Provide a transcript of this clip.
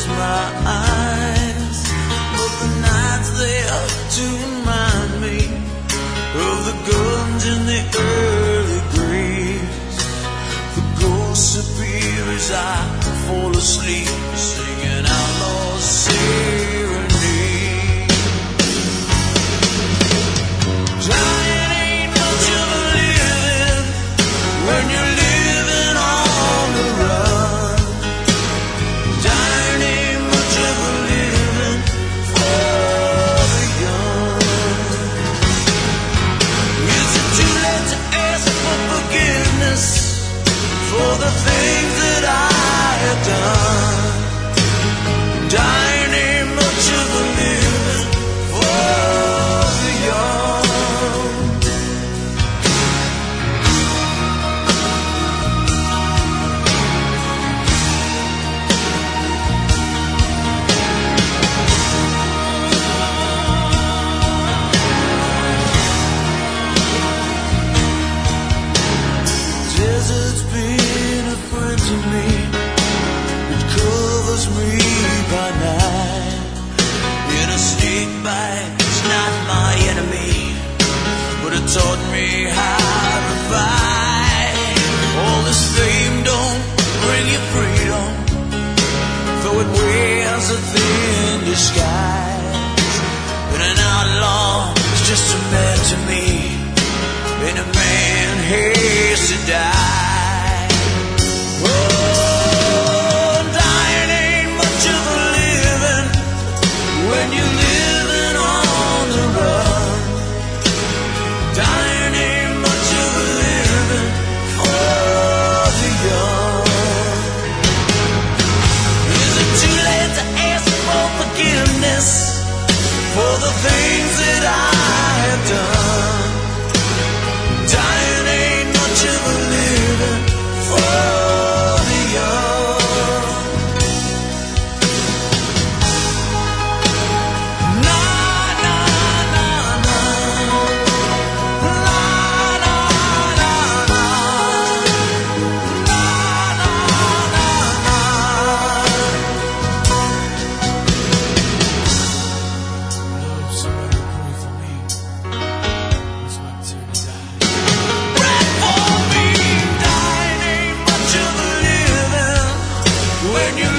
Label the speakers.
Speaker 1: close my eyes, but the night's there to remind me of the guns in the early graves. The ghosts appear as I fall asleep, singing outlaw serenade. Dying ain't much of a living when you're living on the run. Dying ain't much of a living for the young. Is it too late to ask for forgiveness for the things that I have done? Dying ain't much of a living for the young. Desert's been a friend to me. It covers me by night. In a snake bite, it's not my enemy, but it taught me how to fight. All this fame don't bring you freedom, though it wears a thin disguise. But an outlaw is just a man to me, and a man has to die. Oh, dying ain't much of a living when you're living on the run. Dying ain't much of a living for the young. Is it too late to ask for forgiveness for the things that I have done? Dying ain't much of a living for the young. Na na na na, la la la la, la la la la. Love, somebody pray for me. It's my turn to die. Pray for me. Dying ain't much of a living when you're